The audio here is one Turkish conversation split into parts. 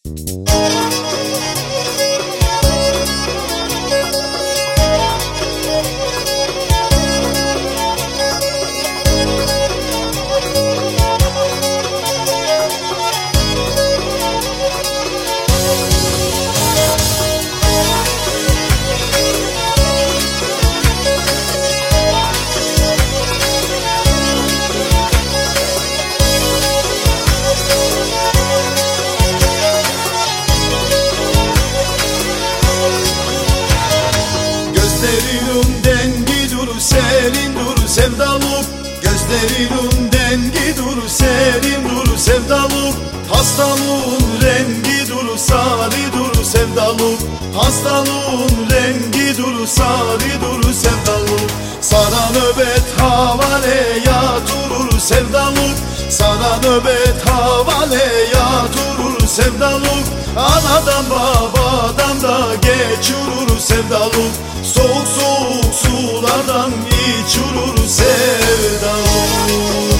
Gözlerinden gidur serin dur sevdaluk, gözlerinden gidur serin dur sevdaluk. Hastalığın rengi dur sarı dur sevdaluk, hastalığın rengi dur sarı dur sevdaluk. Sana nöbet havale yatırır sevdaluk, sana nöbet havale yatırır sevdaluk. Anadan babadan da geçürür sevdaluk, soğuk soğuk sulardan içürür sevdaluk.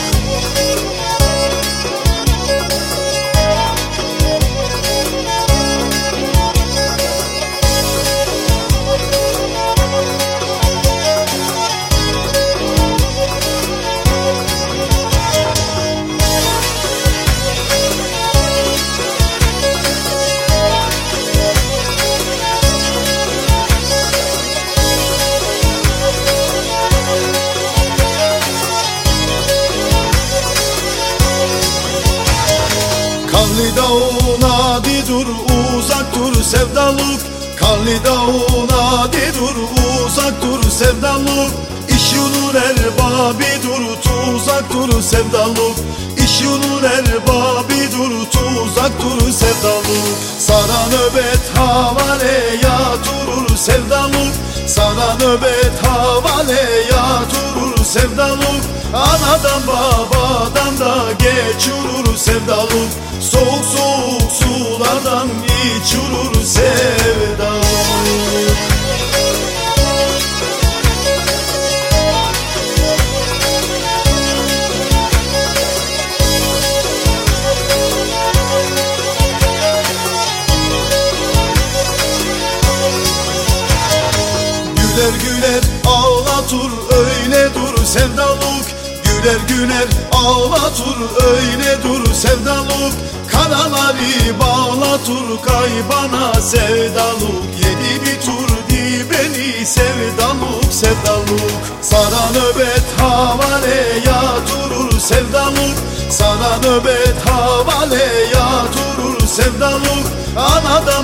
Kanlı dağın adi dur uzak dur sevdaluk, kanlı dağın adi dur uzak dur sevdaluk. İş yolun erbabi dur tuzak dur sevdaluk, İş yolun erbabi dur tuzak dur sevdaluk. Sana nöbet havale yatırır sevdaluk, sana nöbet havale yatırır sevdaluk. Anadan babadan da geçürür sevdaluk, soğuk soğuk sulardan içürür sevdaluk. Güler güler ağlatır öyle dur sevdaluk, güler güler ağlatır öyle dur sevdaluk. Karaları bağlatır kaybana sevdaluk, yedi bir tur di beni sevdaluk sevdaluk. Sana nöbet havale yatırır sevdaluk, sana nöbet havale yatırır sevdaluk. Anadan